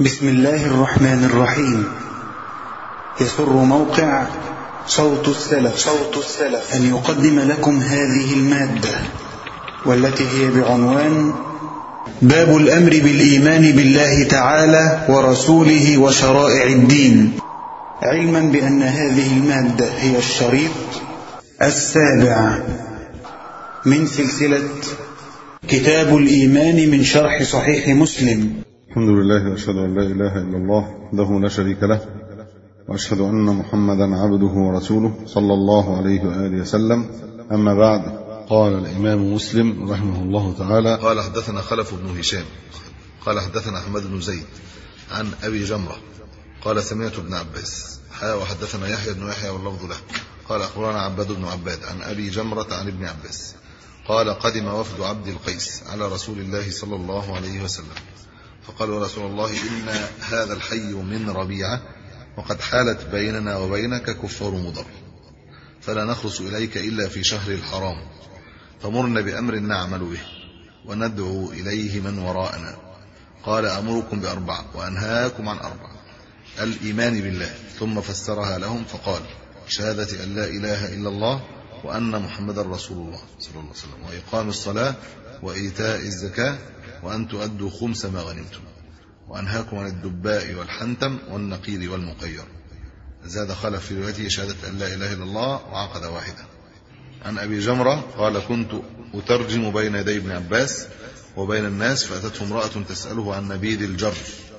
بسم الله الرحمن الرحيم. يسر موقع صوت السلف أن يقدم لكم هذه المادة، والتي هي بعنوان باب الأمر بالإيمان بالله تعالى ورسوله وشرائع الدين، علما بأن هذه المادة هي الشريط 7 من سلسلة كتاب الإيمان من شرح صحيح مسلم. الحمد لله، وأشهد أن لا إله إلا الله وحده لا شريك له، وأشهد أن محمدا عبده ورسوله صلى الله عليه وآله وسلم. أما بعد، قال الإمام مسلم رحمه الله تعالى: قال حدثنا خلف بن هشام قال حدثنا أحمد بن زيد عن أبي جمرة قال سمعت ابن عباس وحدثنا يحيى بن يحيى واللفظ له قال أخبرنا عباد بن عباد عن أبي جمرة عن ابن عباس قال قدم وفد عبد القيس على رسول الله صلى الله عليه وسلم فقالوا: يا رسول الله، إن هذا الحي من ربيعة، وقد حالت بيننا وبينك كفار مضر، فلا نخلص إليك إلا في شهر الحرام، فمرنا بأمر نعمل به وندعو إليه من وراءنا. قال: أمركم بأربع وأنهاكم عن أربع: الإيمان بالله. ثم فسرها لهم فقال: شهادة أن لا إله إلا الله وأن محمدا رسول الله صلى الله عليه وسلم، وإقام الصلاة وإيتاء الزكاة، وأن تؤدوا خمس ما غنمتم، وأنهاكم عن الدباء والحنتم والنقير والمقير. زاد خلف في روايته شهادة أن لا إله إلا الله وعقد واحدة. عن أبي جمرة قال: كنت أترجم بين يدي ابن عباس وبين الناس، فأتته امرأة تسأله عن نبيذ الجرار،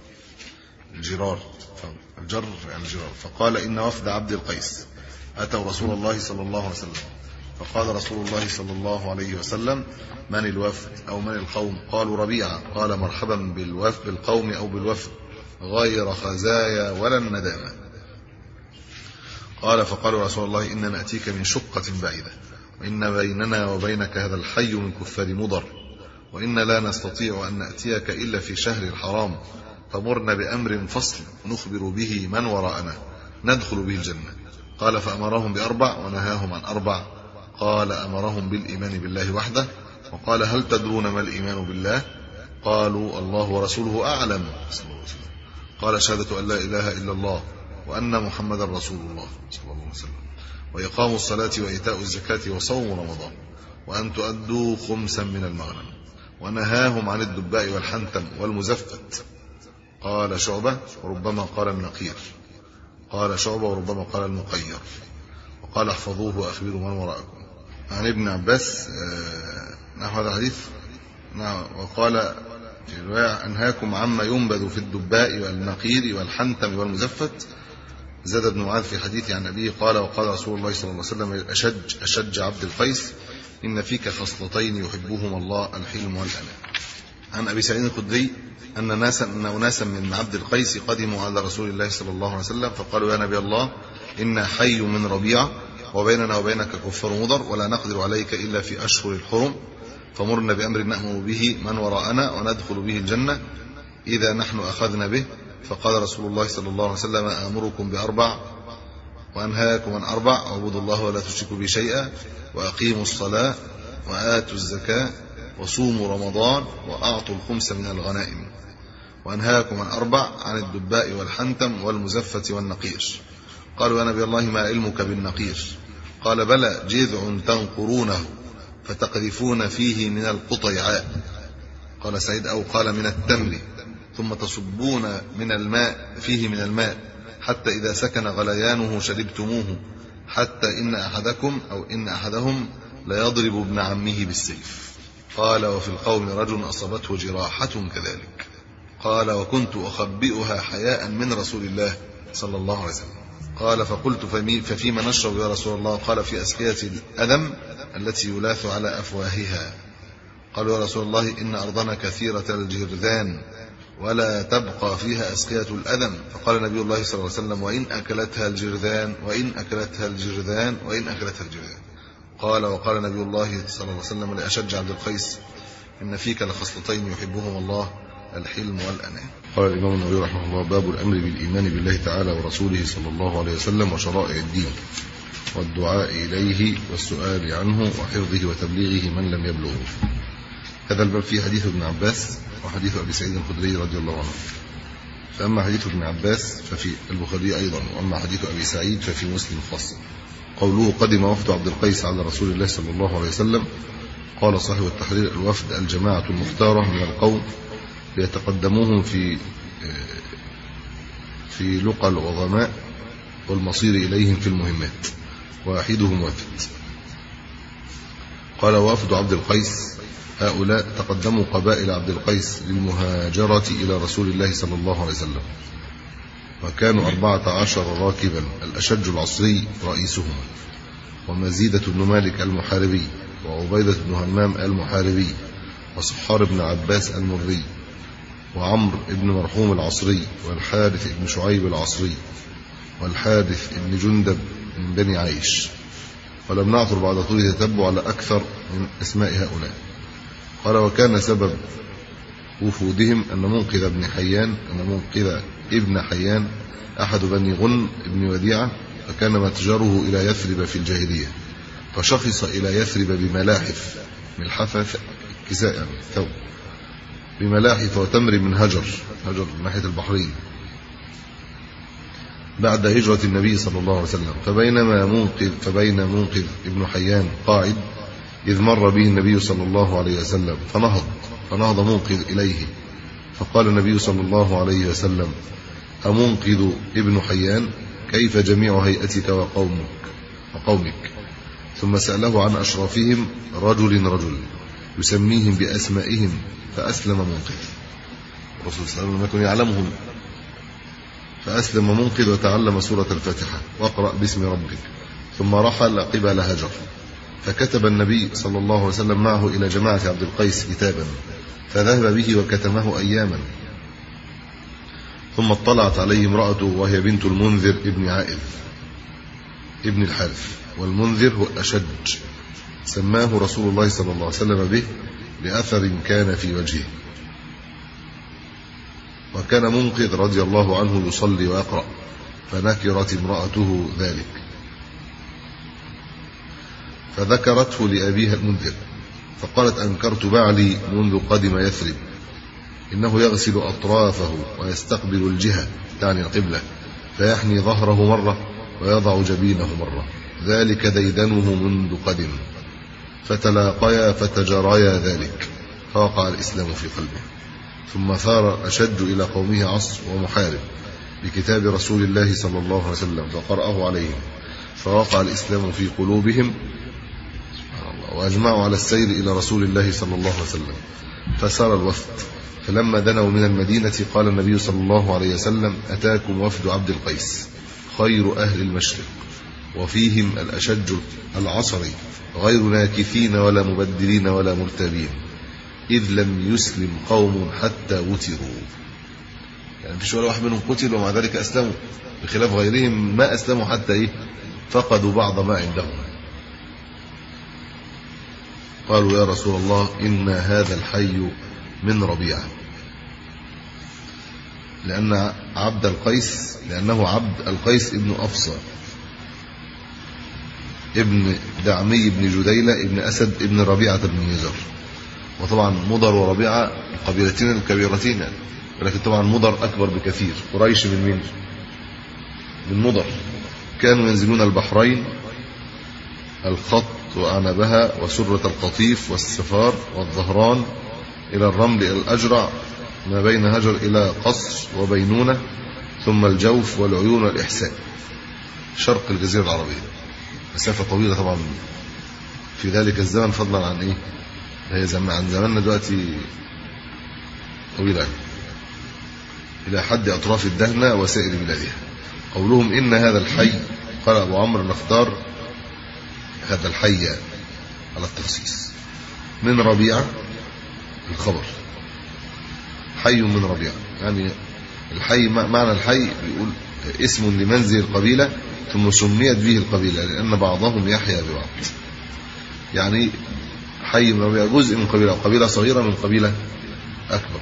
يعني الجرار، فقال: إن وفد عبد القيس أتوا رسول الله صلى الله عليه وسلم، فقال رسول الله صلى الله عليه وسلم: من الوفد أو من القوم؟ قالوا: ربيعة. قال: مرحبا بالقوم أو بالوفد، غير خزايا ولا الندامة. قال: فقالوا: رسول الله، إن نأتيك من شقة بعيدة، وإن بيننا وبينك هذا الحي من كفار مضر، وإن لا نستطيع أن نأتيك إلا في شهر الحرام، فمرنا بأمر فصل نخبر به من وراءنا ندخل به الجنة. قال: فأمرهم بأربع ونهاهم عن أربع. قال: أمرهم بالإيمان بالله وحده. وقال: هل تدرون ما الإيمان بالله؟ قالوا: الله ورسوله أعلم. قال: شهادة أن لا إله إلا الله وأن محمدا رسول الله صلى الله عليه وسلم، وإقام الصلاة وإيتاء الزكاة وصوم رمضان، وأن تؤدوا خمسا من المغنم. ونهاهم عن الدباء والحنتم والمزفت. قال شعبة: وربما قال النقير. قال شعبة: وربما قال المقير. وقال: احفظوه وأخبروا من وراءكم. عن ابن عباس نحو هذا الحديث. وقال في رواية: أنهاكم عما ينبذ في الدباء والنقير والحنتم والمزفت. زاد ابن معاذ في حديث عن أبيه قال: وقال رسول الله صلى الله عليه وسلم: أشج عبد القيس، إن فيك خصلتين يحبهما الله، الحلم والأناة. عن أبي سعيد الخدري أن أناسا من عبد القيس قدموا على رسول الله صلى الله عليه وسلم فقالوا: يا نبي الله، إن حي من ربيعة، وبيننا وبينك كفار مضر، ولا نقدر عليك إلا في أشهر الحرم، فمرنا بأمر نأمر به من وراءنا وندخل به الجنة إذا نحن أخذنا به. فقال رسول الله صلى الله عليه وسلم: آمركم بأربع وأنهاكم عن أربع: اعبدوا الله ولا تشركوا به شيئا، وأقيموا الصلاة، وآتوا الزكاة، وصوموا رمضان، وأعطوا الخمس من الغنائم. وأنهاكم عن أربع: عن الدباء والحنتم والمزفة والنقير. قالوا: يا نبي الله، ما علمك بالنقير؟ قال: بلى، جذع تنقرونه فتقذفون فيه من القطيعاء. قال سعيد: أو قال من التمر، ثم تصبون من الماء فيه من الماء، حتى إذا سكن غليانه شربتموه، حتى إن أحدهم ليضرب ابن عمه بالسيف. قال: وفي القوم رجل أصابته جراحة كذلك. قال: وكنت أخبئها حياء من رسول الله صلى الله عليه وسلم. قال: فقلت: ففيما نشرب يا رسول الله؟ قال: في أسقية الأدم التي يلاث على أفواهها. قالوا: يا رسول الله، إن أرضنا كثيرة الجرذان، ولا تبقى فيها أسقية الأدم. فقال نبي الله صلى الله عليه وسلم: وإن أكلتها الجرذان، وإن أكلتها الجرذان، وإن أكلتها الجرذان. قال: وقال نبي الله صلى الله عليه وسلم لأشج عبد القيس: إن فيك لخصلتين يحبهما الله، الحلم والأناة. قال الإمام النووي رحمه الله: باب الأمر بالإيمان بالله تعالى ورسوله صلى الله عليه وسلم وشرائع الدين، والدعاء إليه والسؤال عنه وحفظه وتبليغه من لم يبلغه. هذا الباب فيه حديث ابن عباس وحديث أبي سعيد الخدري رضي الله عنه. فأما حديث ابن عباس ففي البخاري أيضا، وأما حديث أبي سعيد ففي مسلم خاصة. قوله قدم وفد عبد القيس على رسول الله صلى الله عليه وسلم، قال صاحب التحرير: الوفد الجماعة المختارة من القوم ليتقدموهم في لقى العظماء والمصير إليهم في المهمات، واحدهم وفد. قال: وفد عبد القيس هؤلاء تقدموا قبائل عبد القيس للمهاجرة إلى رسول الله صلى الله عليه وسلم، وكانوا 14 راكبا، الأشج العصري رئيسهم، ومزيدة بن مالك المحاربي، وعبيدة بن همام المحاربي، وصحار بن عباس المري، وعمرو بن مرحوم العصري، والحارث بن شعيب العصري، والحارث بن جندب من بني عيش. ولم نعثر بعد طول تتبع على أكثر من أسماء هؤلاء. قال: وكان سبب وفودهم أن منقذ ابن حيان أحد بني غن ابن وديعة، فكان متجره إلى يثرب في الجاهلية، فشخص إلى يثرب بملاحف، ملحفة كساء ثوب، بملاحف وتمر من هجر من ناحية البحرين، بعد هجرة النبي صلى الله عليه وسلم. فبين منقذ ابن حيان قاعد، إذ مر به النبي صلى الله عليه وسلم فنهض منقذ إليه، فقال النبي صلى الله عليه وسلم: أمنقذ ابن حيان؟ كيف جميع هيئتك وقومك؟ ثم سأله عن أشرافهم رجل يسميهم بأسمائهم، فأسلم منقذ. الرسول صلى الله عليه وسلم لم يكن يعلمهم، فأسلم منقذ وتعلم سورة الفاتحة واقرأ باسم ربك، ثم رحل قبل هجر. فكتب النبي صلى الله عليه وسلم معه إلى جماعة عبد القيس كتابا، فذهب به وكتمه أياما. ثم اطلعت عليه امرأته، وهي بنت المنذر ابن عائذ ابن الحارث، والمنذر هو الأشج، سماه رسول الله صلى الله عليه وسلم به لأثر كان في وجهه. وكان منقذ رضي الله عنه يصلي ويقرأ، فنكرت امرأته ذلك، فذكرته لأبيها المنذر، فقالت: أنكرت بعلي منذ قدم يثرب، إنه يغسل أطرافه ويستقبل الجهة، تعني القبلة، فيحني ظهره مرة ويضع جبينه مرة، ذلك ديدنه منذ قدم. فتلاقيا فتجريا ذلك، فوقع الإسلام في قلبه. ثم ثار أشج إلى قومه عصر ومحارب بكتاب رسول الله صلى الله عليه وسلم، فقرأه عليهم، فوقع الإسلام في قلوبهم، وأجمعوا على السير إلى رسول الله صلى الله عليه وسلم. فسار الوفد، فلما دنوا من المدينة قال النبي صلى الله عليه وسلم: أتاكم وفد عبد القيس، خير أهل المشرق، وفيهم الأشج العصري، غير ناكثين ولا مبدلين ولا مرتابين، إذ لم يسلم قوم حتى وتروا. يعني مفيش ولا واحد منهم قتل ومع ذلك أسلموا، بخلاف غيرهم ما أسلموا حتى فقدوا بعض ما عندهم. قالوا: يا رسول الله، إن هذا الحي من ربيعة، لأنه عبد القيس ابن أفصى ابن دعمي ابن جديلة ابن أسد ابن ربيعة بن نزار. وطبعا مضر وربيعة القبيلتين الكبيرتين، ولكن طبعا مضر أكبر بكثير. قريش من مين؟ من مضر. كانوا ينزلون البحرين، الخط وأعنبها وسرة القطيف والسفار والظهران، إلى الرمل إلى الأجرع، ما بين هجر إلى قصر وبينونة، ثم الجوف والعيون والإحساء، شرق الجزيرة العربية. مسافة طويلة طبعا في ذلك الزمن، فضلا عن هي عن زماننا دلوقتي طويلة إلى حد أطراف الدهنة وسائر بلادها. قولهم إن هذا الحي، قال أبو عمرو: نختار هذا الحي على التخصيص. من ربيعة الخبر، حي من ربيعة، يعني الحي معنى الحي بيقول اسم لمنزل القبيلة، ثم سميت به القبيلة لأن بعضهم يحيا ببعض. يعني حي من ربيعة جزء من قبيلة، قبيلة صغيرة من قبيلة أكبر.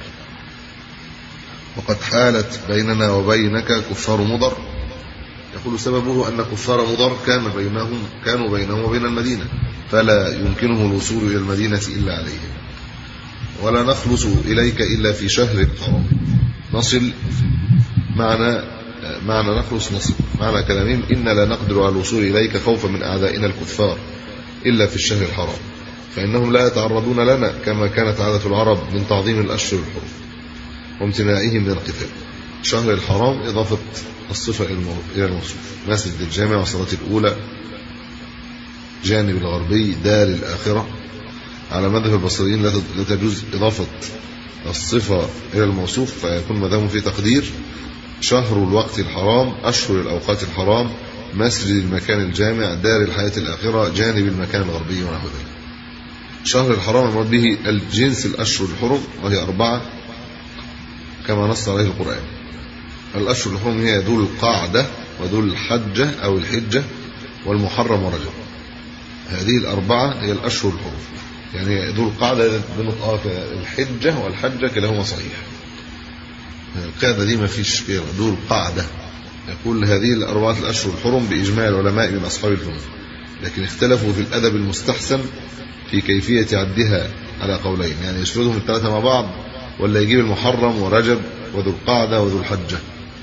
وقد حالت بيننا وبينك كفار مضر، يقول سببه أن كفار مضر كانوا بينهم وبين المدينة، فلا يمكنه الوصول إلى المدينة إلا عليهم، ولا نخلص إليك إلا في شهر الحرام، نصل معنى نخلص نصر. معنى كلامهم إن لا نقدر على الوصول إليك خوفا من أعدائنا الكفار إلا في الشهر الحرام، فإنهم لا يتعرضون لنا كما كانت عادة العرب من تعظيم الأشهر الحرم وامتناعهم من القتال. شهر الحرام إضافة الصفة إلى الموصوف. مسجد الجامع والصلاة الأولى، جانب الغربي، دار الآخرة. على مذهب البصريين لا تجوز إضافة الصفة إلى الموصوف، فيكون مذهبهم في تقدير شهر الوقت الحرام، أشهر الأوقات الحرام، مسجد المكان الجامع، دار الحياة الآخرة، جانب المكان الغربي ونحو ذلك. شهر الحرام المراد به الجنس الأشهر الحرم، وهي 4 كما نص عليه القرآن. الأشهر الحرم هي ذو القعدة وذو الحجة أو الحجة والمحرم ورجب. هذه 4 هي الأشهر الحرم. يعني ذو القعدة بنطقها الحجة والحجة كلاهما صحيح. القاعدة دي ما فيش فيها. ذو القعدة يقول هذه 4 الأشهر الحرم بإجماع العلماء من أصحاب الفقه، لكن اختلفوا في الأدب المستحسن في كيفية عدها على قولين، يعني يسردهم الثلاثة مع بعض ولا يجيب المحرم ورجب وذو القعدة وذو الحجة.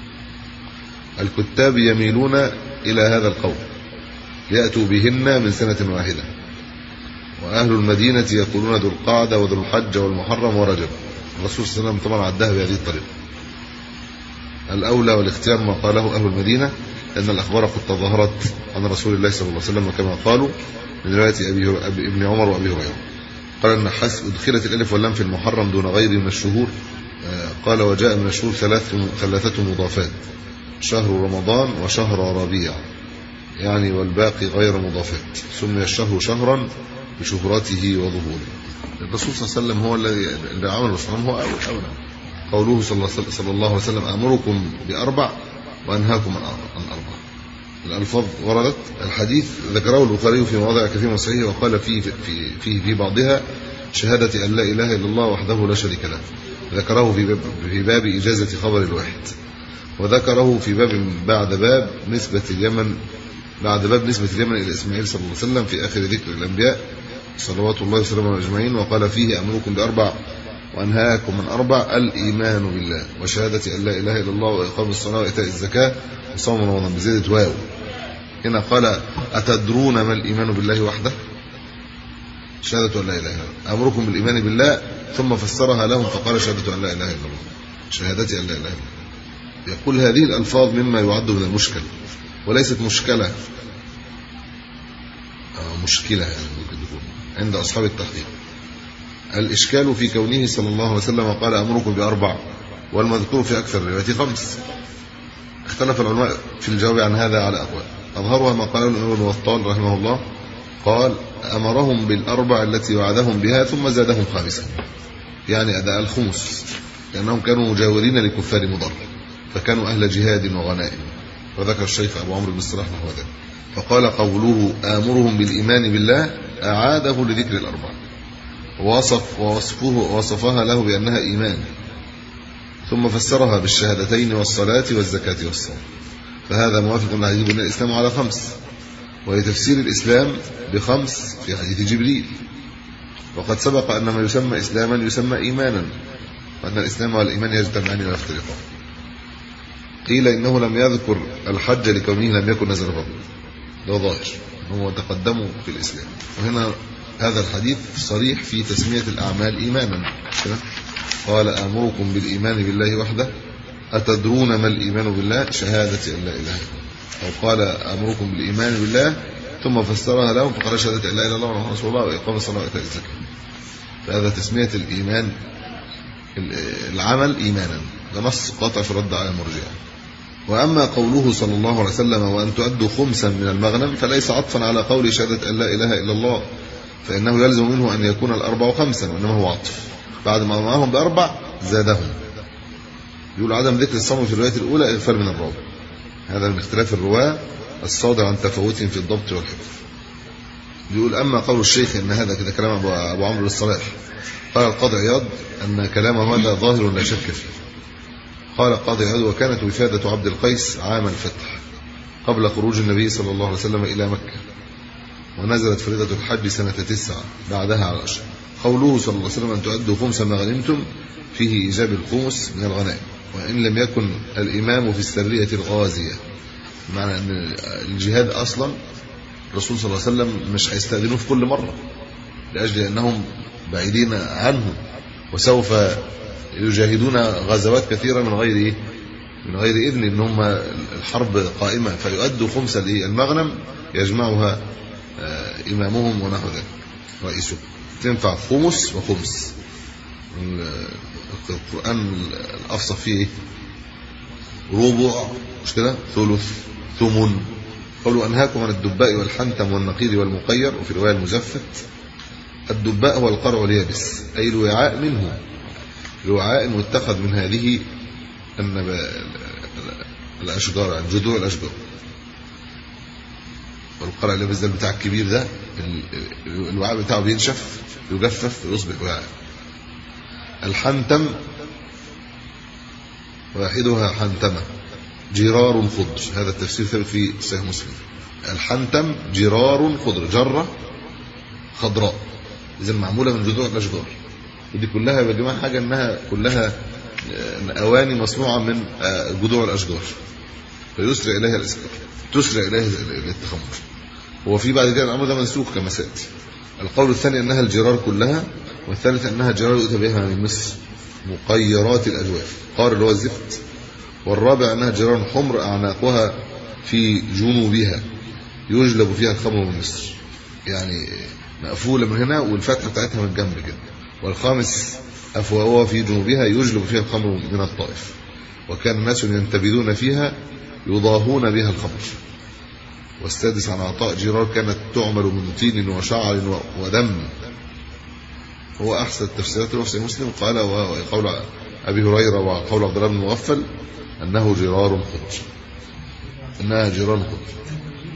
الكتاب يميلون إلى هذا القول يأتوا بهن من سنة واحدة، وأهل المدينة يقولون ذو القعدة وذو الحجة والمحرم ورجب. الرسول صلى الله عليه وسلم طبعا عدها بهذه الطريقة. الأولى والاختيار ما قاله أهل المدينة، لأن الأخبار قد تظاهرت عن رسول الله صلى الله عليه وسلم كما قالوا من رواية ابن عمر وأبي هريرة. قال النحاس أدخلت الألف واللام في المحرم دون غير من الشهور. قال وجاء من الشهور 3 مضافات، شهر رمضان وشهر ربيع، يعني والباقي غير مضافات. سمي الشهر شهرا بشهرته وظهوره. الرسول صلى الله عليه وسلم هو الذي عمل الرسول هو أولى. قوله صلى الله عليه وسلم أمركم ب4 وأنهاكم عن 4. الألفاظ وردت. الحديث ذكره البخاري في مواضع كثيرة من صحيحه، وقال في بعضها شهادة أن لا إله إلا الله وحده لا شريك له. ذكره في باب إجازة خبر الواحد، وذكره في باب بعد باب نسبة اليمن إلى إسماعيل صلى الله عليه وسلم في آخر ذكر الأنبياء صلوات الله وسلامه أجمعين. وقال فيه أمركم ب4 وأنهاكم من 4 الإيمان بالله وشهادة أن لا إله إلا الله وإقام الصلاة وإيتاء الزكاة وصوم رمضان بزيادة واو. هنا قال أتدرون ما الإيمان بالله وحده؟ شهادة أن لا إله إلا الله. أمركم بالإيمان بالله، ثم فسرها لهم فقال شهادة أن لا إله إلا الله، شهادتي أن لا إله إلا الله. يقول هذه الألفاظ مما يعد من المشكل، وليست مشكلة يعني ممكن تكون عند أصحاب التحقيق. الإشكال في كونه صلى الله عليه وسلم قال أمركم ب4 والمذكور في أكثر الروايات 5. اختلف العلماء في الجواب عن هذا على أقوال، أظهرها ما قاله الإمام ابن بطال رحمه الله، قال أمرهم ب4 التي وعدهم بها ثم زادهم 5، يعني أداء الخمس، لأنهم كانوا مجاورين لكفار مضر فكانوا أهل جهاد وغنائم. وذكر الشيخ أبو عمرو بن الصلاح نحو ذلك. فقال قوله آمرهم بالإيمان بالله أعاده لذكر ال4 ووصفها له بأنها إيمان، ثم فسرها بالشهادتين والصلاة والزكاة والصوم، فهذا موافق لحديث بناء الإسلام على 5، ولتفسير الإسلام ب5 في حديث جبريل. وقد سبق أن ما يسمى إسلاما يسمى إيمانا، وأن الإسلام والإيمان يجتمعان ولا يفترقان. قيل إنه لم يذكر الحج لكونه لم يكن نزل فضله، ده ظاهر هو تقدموا في الإسلام. وهنا هذا الحديث صريح في تسمية الأعمال إيمانا. قال آمركم بالإيمان بالله وحده، أتدرون ما الإيمان بالله؟ شهادة أن لا إله إلا الله. أو قال آمركم بالإيمان بالله ثم فسرها لهم فقال شهادة أن لا إله إلا الله وأن رسول الله وإقام الصلاة وإيتاء الزكاة. فهذا تسمية الإيمان العمل إيمانا، ده نص قاطع في الرد على المرجئة. وأما قوله صلى الله عليه وسلم وأن تؤدوا خمسا من المغنم فليس عطفا على قول شهادة أن لا إله إلا الله، فإنه يلزم منه أن يكون 4 5، وإنما هو عطف. بعد ما أمرهم ب4 زادهم. يقول عدم ذكر الصوم في الرواية الأولى إغفال من الرابع. هذا من اختلاف الرواة الصادر عن تفاوتهم في الضبط والحفظ. يقول أما قول الشيخ إن هذا كده كلام أبو عمرو الصلاح، قال القاضي عياض أن كلامه هذا ظاهر لا شك فيه. قال القاضي عياض وكانت وفادة عبد القيس عام الفتح قبل خروج النبي صلى الله عليه وسلم إلى مكة، ونزلت فريضة الحج سنة 9 بعدها على الأشهر. قوله صلى الله عليه وسلم أن تؤدوا 5 ما غنمتم فيه إيجاب الخمس من الغنائم، وإن لم يكن الإمام في السرية الغازية. معنى أن الجهاد أصلا الرسول صلى الله عليه وسلم مش هيستأذنوه في كل مرة، لأجل أنهم بعيدين عنه، وسوف يجاهدون غزوات كثيرة من غير إذن، إن هم الحرب قائمة، فيؤدوا خمس المغنم يجمعها إمامهم ونحو ذلك رئيسه. تنفع خمس وخمس. القرآن الأفصح فيه ربع، مش كده؟ ثلث، ثمن. قالوا أنهاكم عن الدباء والحنتم والنقير والمقير، وفي رواية المزفت. الدباء هو القرع اليابس، أي الوعاء منه، الوعاء متخذ من هذه الأشجار، يعني جذوع الأشجار. والقرع اليابس ده بتاع الكبير ده، الوعاء بتاعه بينشف يجفف ويصبح وعاء. الحنتم واحدها حنتمة جرار خضر، هذا التفسير ثابت في صحيح مسلم. الحنتم جرار خضر، جرة خضراء، إذا معمولة من جذوع الأشجار. ودي كلها يا جماعة حاجة إنها كلها أواني مصنوعة من جذوع الأشجار، فيسرع إليها الإسكار، تسرع إليها التخمر. هو في بعد كده الأمر ده منسوخ كما سيأتي. القول الثاني أنها الجرار كلها، والثالث أنها جرار يؤتى بها من مصر مقيرات الأجواف، قار اللي هو الزفت. والرابع أنها جرار حمر أعناقها في جنوبها يجلب فيها الخمر من مصر، يعني مقفولة من هنا والفتحة بتاعتها من الجنب كده. والخامس أفواهها في جنوبها يجلب فيها الخمر من الطائف، وكان الناس ينتبذون فيها يضاهون بها الخمر. والسادس عن عطاء جرار كانت تعمل من طين وشعر ودم. هو أحسن التفسيرات في مسلم. قال وقول أبي هريرة وقول عبد الله بن مغفل أنه جرار خضر، إنها جرار خضر.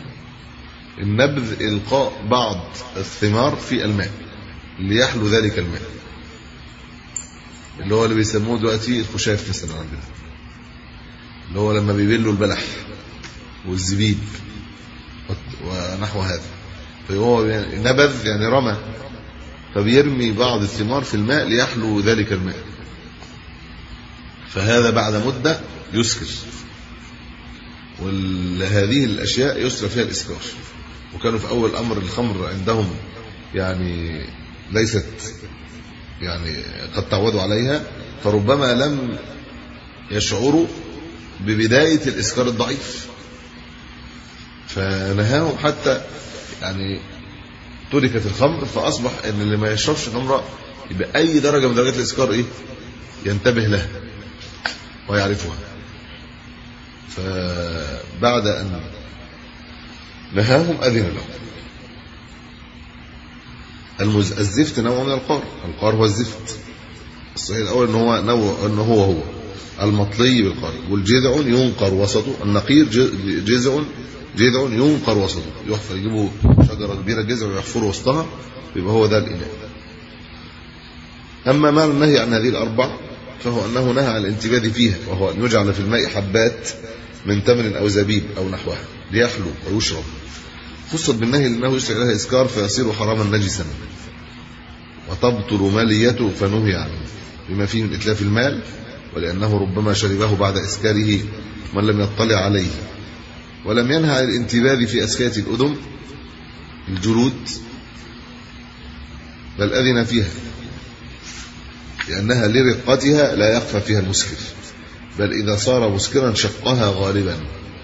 النبذ إلقاء بعض الثمار في الماء ليحلو ذلك الماء، اللي هو اللي بيسموه دلوقتي الخشاف مثلا عندنا، اللي هو لما بيبلوا البلح والزبيب ونحو هذا. فهو نبذ يعني رمى، فبيرمي بعض الثمار في الماء ليحلو ذلك الماء، فهذا بعد مدة يسكر. وهذه الأشياء يسرى فيها الإسكار. وكانوا في أول أمر الخمر عندهم يعني ليست يعني قد تعودوا عليها، فربما لم يشعروا ببداية الإسكار الضعيف، فنهاهم حتى يعني تركت الخمر، فأصبح أن اللي ما يشربش خمرة يبقى أي درجة من درجات الإسكار ينتبه لها ويعرفها. فبعد أن نهاهم أذن لهم. الزفت نوع من القار. القار هو الزفت الصحيح الأول أنه هو المطلي بالقار. والجذع ينقر وسطه، النقير جذع ينقر وسطه، يحفر، يجيبوا شجرة كبيرة جذع ويحفروا وسطها، يبقى هو ده الإناء. أما معنى النهي عن هذه الأربع فهو أنه نهى عن الانتباد فيها، وهو أن يجعل في الماء حبات من تمر أو زبيب أو نحوها ليحلو ويشرب. خصت بالنهي لأنه يسرع لها إسكار فيصير حراما نجسا وتبطل ماليته، فنهي عنه بما فيه من إتلاف المال، ولأنه ربما شربه بعد إسكاره من لم يطلع عليه. ولم ينهى عن الانتباد في أسكات الأذن الجلود، بل أذن فيها لأنها لرقتها لا يخفى فيها المسكر، بل إذا صار مسكرا شقها غالبا،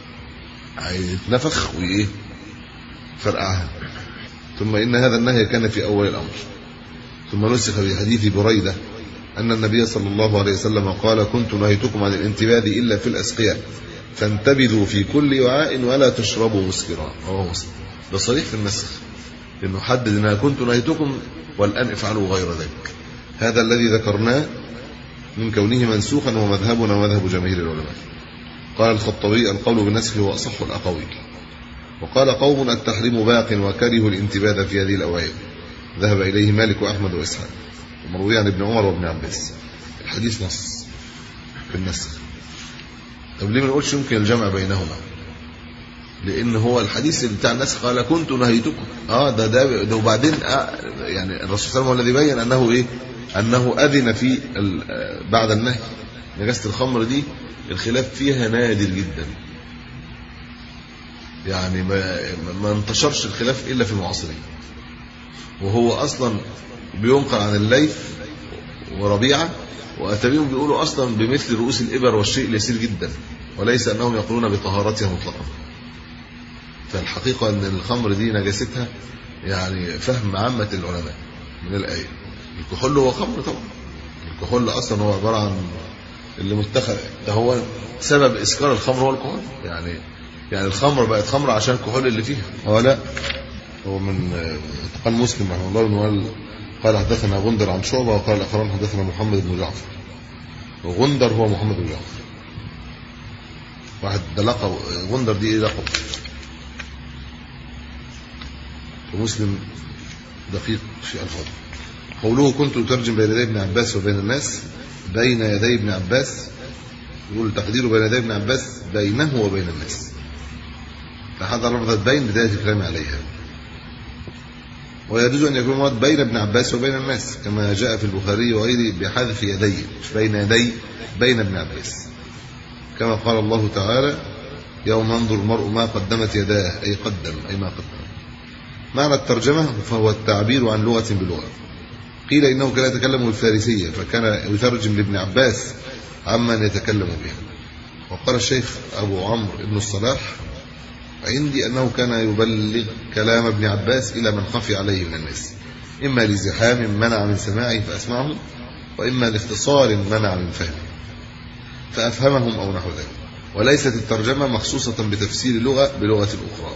يتنفخ فرقعها. ثم إن هذا النهي كان في أول الأمر، ثم نسخ في حديث بريدة أن النبي صلى الله عليه وسلم قال: كنت نهيتكم عن الانتباد إلا في الأسقياء، فانتبذوا في كل وعاء ولا تشربوا مسكرا. رواه مسلم. ده صريح في النسخ، لأنه حدد أنها كنت نهيتكم والآن افعلوا غير ذلك. هذا الذي ذكرناه من كونه منسوخا هو مذهبنا ومذهب جماهير العلماء. قال الخطبي: القول بالنسخ هو أصح الأقاويل. وقال قوم: التحريم باق وكرهوا الانتباد في هذه الأوعية، ذهب إليه مالك وأحمد وإسحاق، ومروي عن ابن عمر وابن عباس. الحديث نص في النسخ. طب ليه ما نقولش يمكن الجمع بينهما؟ لأن هو الحديث بتاع النسخ قال: كنت نهيتكم. ده وبعدين يعني الرسول صلى الله عليه وسلم هو الذي بين أنه أنه أذن في بعد النهي، نجاسة الخمر دي الخلاف فيها نادر جدا، يعني ما انتشرش الخلاف إلا في المعاصرين. وهو أصلا بينقل عن الليث وربيعة وأتابعهم بيقولوا أصلا بمثل رؤوس الإبر والشيء اليسير جدا، وليس أنهم يقولون بطهارتها مطلقا. فالحقيقة أن الخمر دي نجاستها يعني فهم عامة العلماء من الآية. الكحول هو خمر طبعا، الكحول أصلا هو عبارة عن اللي متخذ ده، هو سبب إسكار الخمر هو الكحول. يعني الخمر بقت خمر عشان الكحول اللي فيها. هو لا، هو من قال مسلم رحمه الله انه قال حدثنا غندر عن شعبة، وقال الآخرون حدثنا محمد بن جعفر. وغندر هو محمد بن جعفر، واحد ده لقب. غندر دي ايه لقب؟ ومسلم دقيق في الفاظ. قوله كنت أترجم بين يدي ابن عباس وبين الناس، بين يدي ابن عباس يقول تقديره بين يدي ابن عباس بينه وبين الناس، فهذا لفظة بين بداية الكلام عليها. ويجوز أن يكون المراد بين ابن عباس وبين الناس كما جاء في البخاري وغيره بحذف يدي، مش بين يدي، بين ابن عباس، كما قال الله تعالى يوم ينظر المرء ما قدمت يداه، أي قدم أي ما قدم. معنى الترجمة فهو التعبير عن لغة بلغة. قيل إنه كان يتكلم بالفارسية فكان يترجم لابن عباس عمن يتكلم به. وقال الشيخ أبو عمرو بن الصلاح عندي أنه كان يبلغ كلام ابن عباس إلى من خفي عليه من الناس، إما لزحام منع من سماعه فأسمعهم، وإما لاختصار منع من فهمه فأفهمهم أو نحو ذلك. وليست الترجمة مخصوصة بتفسير اللغة بلغة أخرى،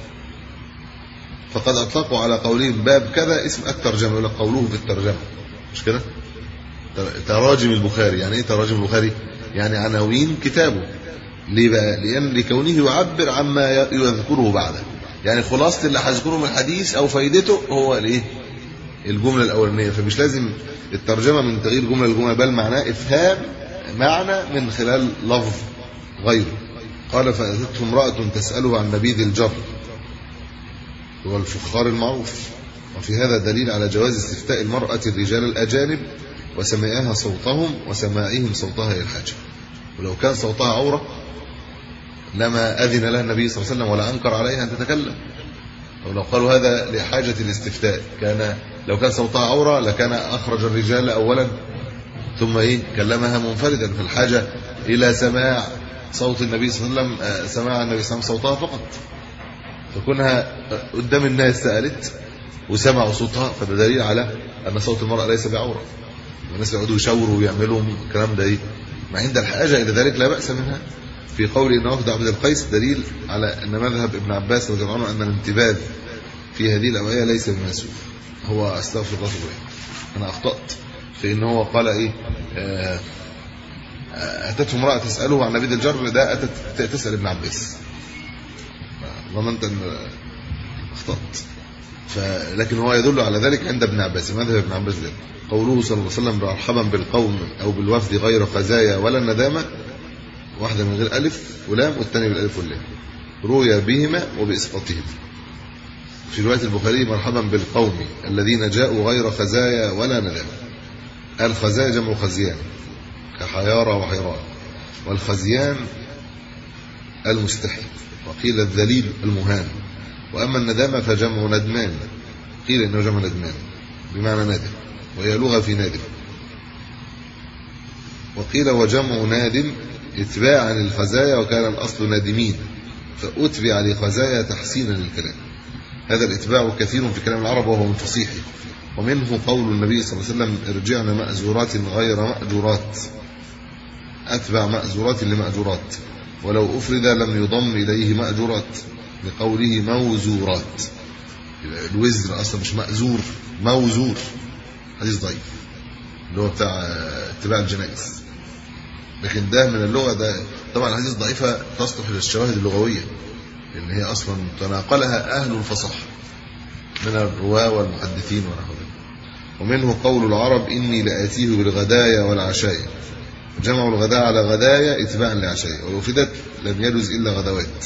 فقد أطلقوا على قولهم باب كذا اسم الترجمة، ولا قوله في الترجمة، مش كده؟ تراجم البخاري. يعني إيه تراجم البخاري؟ يعني عناوين كتابه. ليه بقى؟ لأن لكونه يعبر عما يذكره بعده، يعني خلاصة اللي هذكره من الحديث أو فائدته هو الإيه؟ الجملة الأولانية. فمش لازم الترجمة من تغيير جملة لجملة، بل معناه إفهام معنى من خلال لفظ غيره. قال فأتته امرأة تسأله عن نبيذ الجر، هو الفخار المعروف. وفي هذا دليل على جواز استفتاء المرأة الرجال الأجانب وسماعها صوتهم وسماعهم صوتها للحاجة. ولو كان صوتها عورة لما أذن لها النبي صلى الله عليه وسلم ولا أنكر عليها أن تتكلم. ولو قالوا هذا لحاجة الاستفتاء، لو كان صوتها عورة لكان أخرج الرجال أولا ثم كلمها منفردا، في الحاجة إلى سماع صوت النبي صلى الله عليه وسلم، سماع النبي صلى الله عليه وسلم صوتها فقط. فكونها قدام الناس سألت وسمعوا صوتها فده دليل على أن صوت المرأة ليس بعورة. والناس يقعدوا يشاوروا ويعملوا الكلام ده ما عند الحاجة إلى ذلك لا بأس منها. في قول إن وفد عبد القيس دليل على أن مذهب ابن عباس رضي الله عنه أن الانتباذ في هذه الأوعية ليس بمسوف. هو أستغفر الله أنا أخطأت في إن هو قال أتته امرأة تسأله عن نبيذ الجر، ده أتت تسأل ابن عباس، ظننت أن أخطأت. لكن هو يدل على ذلك عند ابن عباس، ماذا ابن عباس ذلك؟ قوله صلى الله عليه وسلم مرحبا بالقوم أو بالوفد غير خزايا ولا الندامة، واحدة من غير ألف ولام والثانية بالألف واللام، روي بهما وبإسقاطهم. في رواية البخاري مرحبا بالقوم الذين جاءوا غير خزايا ولا ندامة. الخزايا جمع خزيان كحيارة وحيران، والخزيان المستحي، وقيل الذليل المهان. وأما الندامة فجمع ندمان، قيل إنه جمع ندمان بمعنى نادم، وهي لغة في نادم. وقيل وجمع نادم اتباعا للخزايا، وكان الأصل نادمين فأتبع لخزايا تحسينا للكلام. هذا الاتباع كثير في كلام العرب وهو من فصيحه. ومنه قول النبي صلى الله عليه وسلم ارجعن مأزورات غير مأجورات، أتبع مأزورات لمأجورات، ولو أفرد لم يضم إليه مأجورات، لقوله موزورات. الوزر أصلا مش مأزور، موزور. حديث ضعيف اللي هو بتاع اتباع الجنائز، لكن ده من اللغة. ده طبعا الحديث ضعيفة تصلح للشواهد اللغوية، لأن هي أصلا تناقلها أهل الفصاحة من الرواة والمحدثين ونحو ذلك. ومنه قول العرب إني لآتيه بالغدايا والعشايا، جمعوا الغداء على غدايا اتباعا لعشايا، ولو لم يجوز إلا غدوات.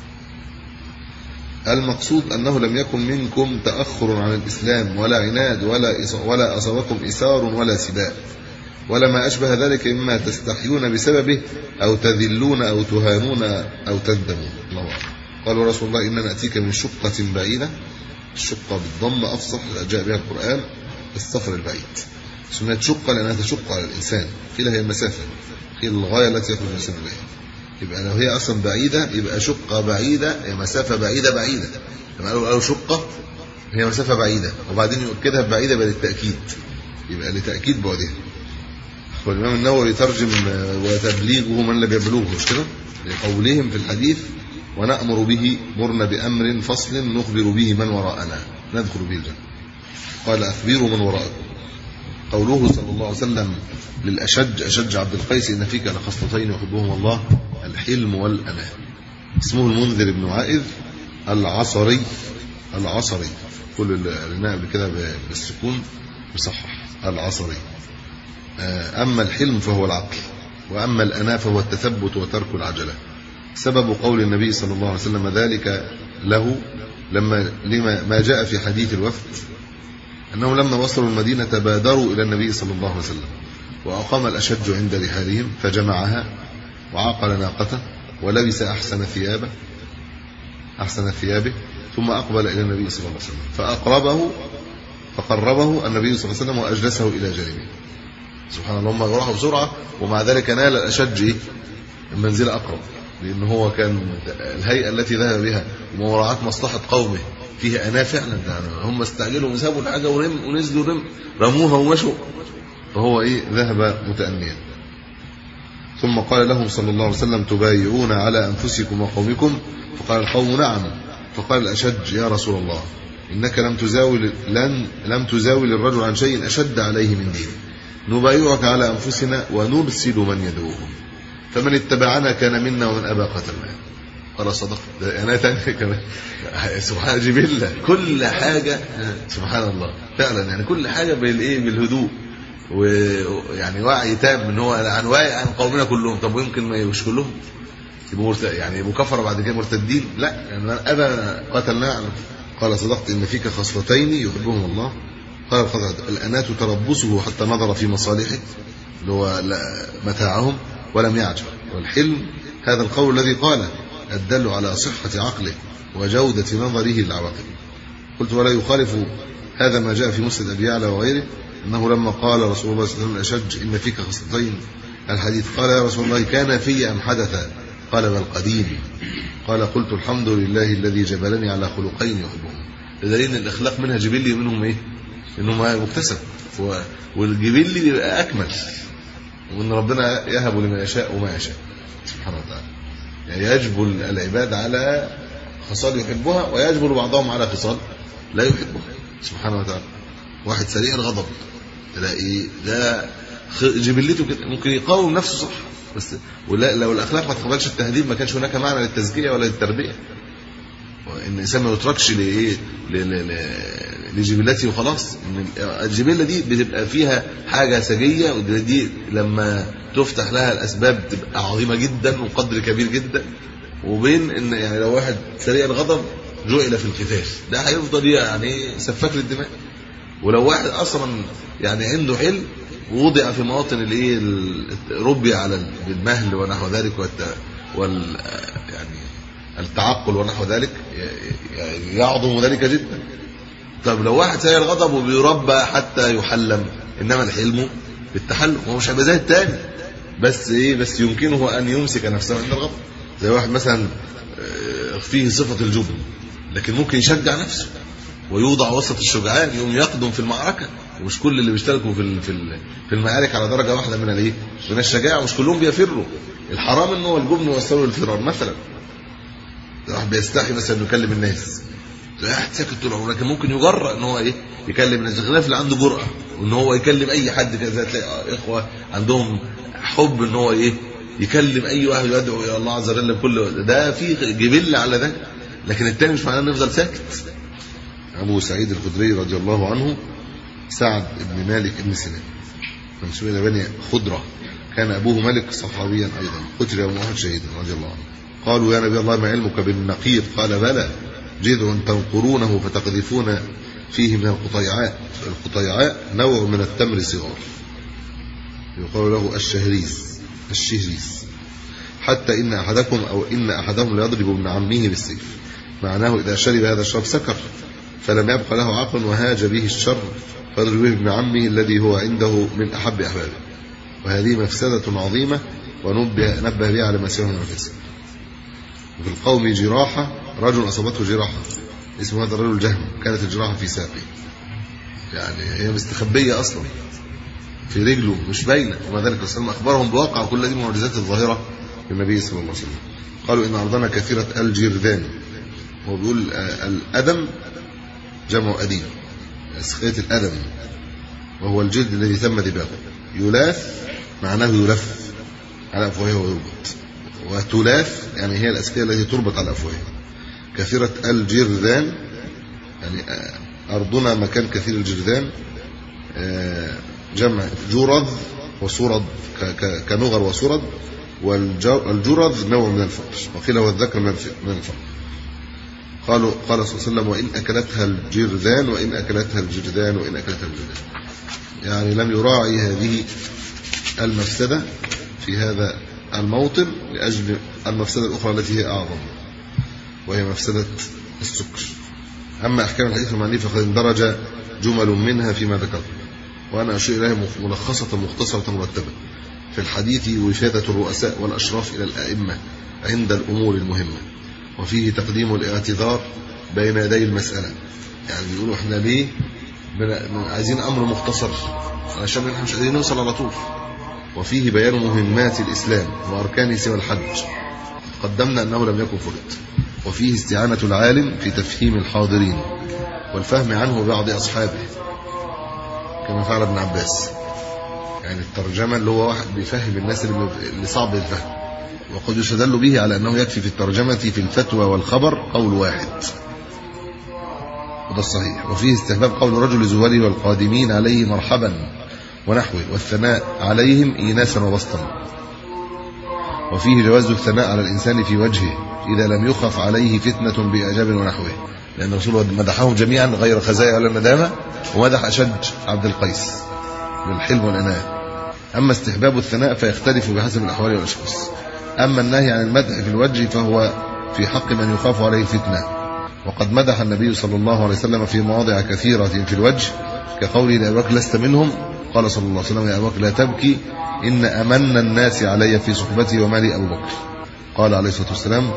المقصود أنه لم يكن منكم تأخر عن الإسلام ولا عناد ولا أصابكم إثار ولا سباء، ولا ما أشبه ذلك مما تستحيون بسببه أو تذلون أو تهانون أو تندمون. الله أكبر. قالوا رسول الله إننا نأتيك من شقة بعيدة. الشقة بالضم أفصح جاء بها القرآن، السفر البعيد. سميت شقة لأنها تشق على الإنسان، قيل هي المسافة، قيل الغاية التي يخرج الإنسان إليها. يبقى لو هي أصلا بعيدة يبقى شقة بعيدة، هي مسافة بعيدة بعيدة. لما قالوا شقة هي مسافة بعيدة، وبعدين يؤكدها بعيدة بالتأكيد، يبقى لتأكيد بعدها. والإمام النووي ترجم وتبليغه من لم يبلغه، مش كده؟ لقولهم في الحديث ونأمر به مرنا بأمر فصل نخبر به من وراءنا ندخل به الجنة. قال أخبروا من وراءكم. قوله صلى الله عليه وسلم للأشج عبد القيس إن فيك لخصلتين يحبهم الله الحلم والأناة. اسمه المنذر بن عائذ العصري. كل اللي قلناه قبل كده بالسكون بصحح العصري. أما الحلم فهو العقل، وأما الأناة فهو التثبت وترك العجلة. سبب قول النبي صلى الله عليه وسلم ذلك له لما ما جاء في حديث الوفد أنهم لما وصلوا المدينة بادروا إلى النبي صلى الله عليه وسلم، وأقام الأشج عند رحالهم فجمعها وعقل ناقته ولبس أحسن ثيابه ثم أقبل إلى النبي صلى الله عليه وسلم فقربه النبي صلى الله عليه وسلم وأجلسه إلى جانبه. سبحان الله، هم راحوا بسرعة ومع ذلك نال الأشج المنزل أقرب، لأن هو كان الهيئة التي ذهب بها ومراعاة مصلحة قومه فيها أناة فعلا. يعني هم استعجلوا وسابوا الحاجة ونزلوا رموها ومشوا، فهو ذهب متأنيا. ثم قال لهم صلى الله عليه وسلم تبايعون على أنفسكم وقومكم؟ فقال القوم نعم. فقال الأشج يا رسول الله إنك لم تزاول الرجل عن شيء أشد عليه من دين، نبايعك على أنفسنا ونرسل من يدعوهم، فمن اتبعنا كان منا ومن أبى قتلنا. قال صدق. أنا تاني كمان سبحان جبلة كل حاجة، سبحان الله فعلا. يعني كل حاجة بالهدوء، ويعني وعي تام من هو عن قومنا كلهم. طب ويمكن ما يبقوش كلهم، يبقوا يعني يبقوا كفروا بعد كده مرتدين؟ لا، يعني من أبى قتلنا. قال صدقت إن فيك خصلتين يحبهم الله. قال الأناة تربصه حتى نظر في مصالحه اللي هو متاعهم ولم يعجب. والحلم هذا القول الذي قال الدل على صحة عقله وجودة نظره للعواقب. قلت ولا يخالف هذا ما جاء في مسند أبي يعلى وغيره أنه لما قال رسول الله صلى الله عليه وسلم الأشج إن فيك خصلتين الحديث قال يا رسول الله كان في أم حدث؟ قال بل قديم. قال قلت الحمد لله الذي جبلني على خلقين يحبهم. بدليل الأخلاق منها جبلي ومنهم إنه مكتسب، والجبلي بيبقى أكمل، وإن ربنا يهب لمن يشاء وما يشاء سبحانه وتعالى. يعني يجبل العباد على خصال يحبها، ويجبل بعضهم على خصال لا يحبها سبحانه وتعالى. واحد سريع الغضب تلاقي ده جبلته كده، ممكن يقاوم نفسه صح، بس لو الأخلاق ما تقبلش التهذيب ما كانش هناك معنى للتزكية ولا للتربية. وإن الإنسان ما يتركش لجبلته وخلاص. الجبلة دي بتبقى فيها حاجة سجية، ودي لما تفتح لها الأسباب تبقى عظيمة جدا وقدر كبير جدا. وبين إن يعني لو واحد سريع الغضب جعل في القتال، ده هيفضل يعني سفاك للدماء. ولو واحد أصلا يعني عنده حلم ووضع في مواطن ربي على المهل ونحو ذلك يعني التعقل ونحو ذلك يعظم ذلك جدا. طب لو واحد سريع الغضب وبيربى حتى يحلم، انما الحلم بالتحلم، هو مش هيبقى زي الثاني، بس يمكنه ان يمسك نفسه عند الغضب. زي واحد مثلا فيه صفة الجبن، لكن ممكن يشجع نفسه ويوضع وسط الشجعان يوم يقدم في المعركة. ومش كل اللي بيشتركوا في المعارك على درجة واحدة من الشجاعة، مش كلهم بيفروا. الحرام ان هو الجبن يوصله للفرار. مثلا واحد بيستحي مثلا يكلم الناس، قاعد ساكت طول عمره، لكن ممكن يجرأ ان هو يكلم الناس. خلاف اللي عنده جرأة وان هو يكلم اي حد كده. تلاقي اخوه عندهم حب ان هو يكلم اي واحد يدعو الى الله عز وجل بكل ده، في جبل على ده. لكن التاني مش معناه انه يفضل ساكت. ابو سعيد الخدري رضي الله عنه سعد بن مالك بن سنان منسوب الى بني خضره، كان ابوه ملك صحابيا ايضا، قتل يوم احد شهيدا رضي الله عنه. قالوا يا نبي الله ما علمك بالنقير؟ قال بلى، جذع تنقرونه فتقذفون فيه من القطيعاء. القطيعاء نوع من التمر صغار. يقال له الشهريز. حتى إن أحدهم ليضرب ابن عمه بالسيف، معناه إذا شرب هذا الشراب سكر فلم يبق له عقل وهاج به الشر فيضرب به ابن عمه الذي هو عنده من أحب أحبابه، وهذه مفسدة عظيمة ونبه بها على ما سواه من المفاسد. وفي القوم جراحة، رجل أصابته جراحة اسمه هذا الرجل جهم، كانت الجراحة في ساقه، يعني هي مستخبية أصلا في رجله مش باينة، وما ذلك الرسول أخبرهم بواقع كل هذه المعجزات الظاهرة للنبي صلى الله عليه وسلم. قالوا إن أرضنا كثيرة الجرذان، هو بيقول الأدم جمع أديم، سخية الأدم وهو الجلد الذي تم دباغه. يلاث معناه يلف على أفواهه ويربط، وتلاث يعني هي الأسكية التي تربط على أفواهه. كثيرة الجرذان يعني أرضنا مكان كثير الجرذان، جمع جرذ وصرد كنغر وصرد، والجرذ نوع من الفقر، وقيل هو الذكر من الفقر. قال صلى الله عليه وسلم وإن أكلتها الجرذان وإن أكلتها الجرذان وإن أكلتها الجرذان، يعني لم يراعي هذه المفسدة في هذا الموطن لأجل المفسدة الأخرى التي هي أعظم، وهي مفسدة السكر. أما أحكام الحديث المعني فقد اندرج جمل منها فيما ذكرت، وأنا أشير إليها ملخصة مختصرة مرتبة. في الحديث وفادة الرؤساء والأشراف إلى الأئمة عند الأمور المهمة، وفيه تقديم الاعتذار بين يدي المسألة، يعني بيقولوا إحنا ليه عايزين أمر مختصر علشان إحنا مش قادرين نوصل على طول. وفيه بيان مهمات الإسلام وأركانه سوى الحج، قدمنا أنه لم يكن فرض. وفيه استعانة العالم في تفهيم الحاضرين والفهم عنه بعض أصحابه كما فعل ابن عباس، يعني الترجمة اللي هو واحد بيفهم الناس اللي صعب الفهم، وقد يستدل به على أنه يكفي في الترجمة في الفتوى والخبر قول واحد، وده الصحيح. وفيه استحباب قول رجل زواره والقادمين عليه مرحبا ونحوه، والثناء عليهم إيناسا وبسطا. وفيه جواز الثناء على الإنسان في وجهه إذا لم يخف عليه فتنة بإعجاب ونحوه، لأن الرسول مدحهم جميعا غير خزايا ولا ندامة، ومدح أشج عبد القيس بالحلم والعناية. أما استحباب الثناء فيختلف بحسب الأحوال والأشخاص. أما النهي عن المدح في الوجه فهو في حق من يخاف عليه فتنة، وقد مدح النبي صلى الله عليه وسلم في مواضع كثيرة في الوجه، كقوله لأبي بكر لست منهم، قال صلى الله عليه وسلم يا أبي بكر لا تبكي إن أمن الناس علي في صحبتي ومالي أبو بكر. قال عليه الصلاة والسلام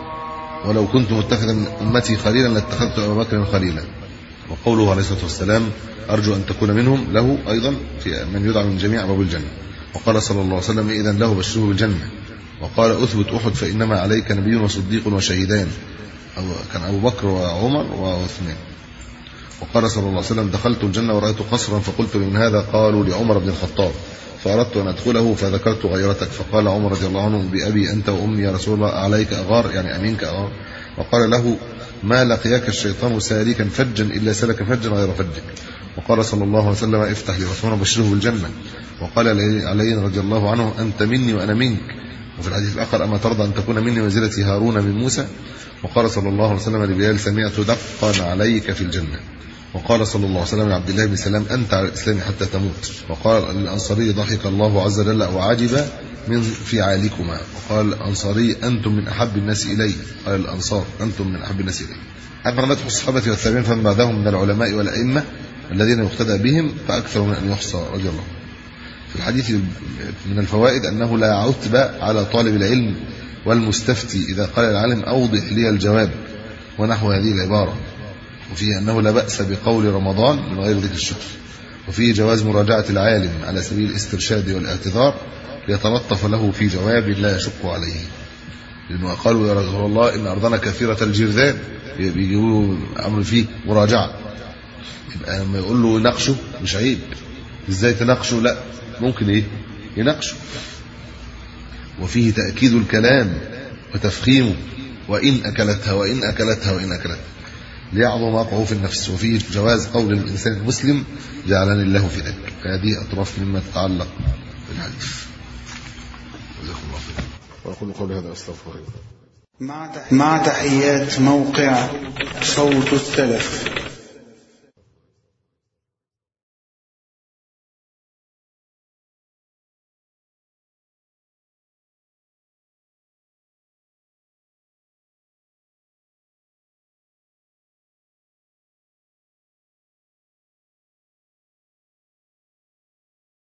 ولو كنت متخذا من أمتي خليلا لاتخذت أبا بكر خليلا. وقوله عليه الصلاة والسلام أرجو أن تكون منهم له أيضا في من يدعى من جميع أبواب الجنة. وقال صلى الله عليه وسلم إذن له بشره بالجنة. وقال أثبت أحد فإنما عليك نبي وصديق وشهيدان، كان أبو بكر وعمر وعثمان. وقال صلى الله عليه وسلم دخلت الجنة ورأيت قصرا فقلت لمن هذا؟ قالوا لعمر بن الخطاب، فأردت أن أدخله فذكرت غيرتك، فقال عمر رضي الله عنه بأبي أنت وأمي يا رسول الله عليك أغار، يعني أمينك أغار. وقال له ما لقياك الشيطان سالكا فجا إلا سلك فجا غير فجك. وقال صلى الله عليه وسلم افتح لعثمان وبشره بالجنة. وقال علي رضي الله عنه أنت مني وأنا منك. وفي الحديث الآخر أما ترضى أن تكون مني منزلتي هارون من موسى. وقال صلى الله عليه وسلم لبلال سمعت دقا عليك في الجنة. وقال صلى الله عليه وسلم لعبد الله بن سلام أنت على الإسلام حتى تموت. وقال الأنصاري ضحك الله عز وجل وعجب من فعالكما. وقال الأنصاري أنتم من أحب الناس إلي. قال الأنصار أنتم من أحب الناس إلي. أما مدح الصحابة والتابعين فمن بعدهم من العلماء والأئمة الذين يقتدى بهم فأكثر من أن يحصى رضي الله. في الحديث من الفوائد أنه لا عتب على طالب العلم والمستفتي إذا قال العالم أوضح لي الجواب ونحو هذه العبارة. وفيه أنه لا بأس بقول رمضان من غير ذكر الشكر. وفيه جواز مراجعة العالم على سبيل الاسترشاد والاعتذار ليتلطف له في جواب لا يشق عليه، لأنه قالوا يا رسول الله إن أرضنا كثيرة الجرذان، بيقولوا أمر فيه مراجعة، يبقى لما يقول له نقشه مش عيب. إزاي تناقشه؟ لا ممكن إيه يناقشه. وفيه تأكيد الكلام وتفخيمه وإن أكلتها وإن أكلتها وإن أكلتها ليعظم وقعه في النفس. وفيه جواز قول الإنسان المسلم جعلني الله في ذلك. هذه أطراف مما تتعلق بالحديث. جزاكم الله خير. وأقول قولي هذا أستغفر الله. مع تحيات موقع صوت السلف.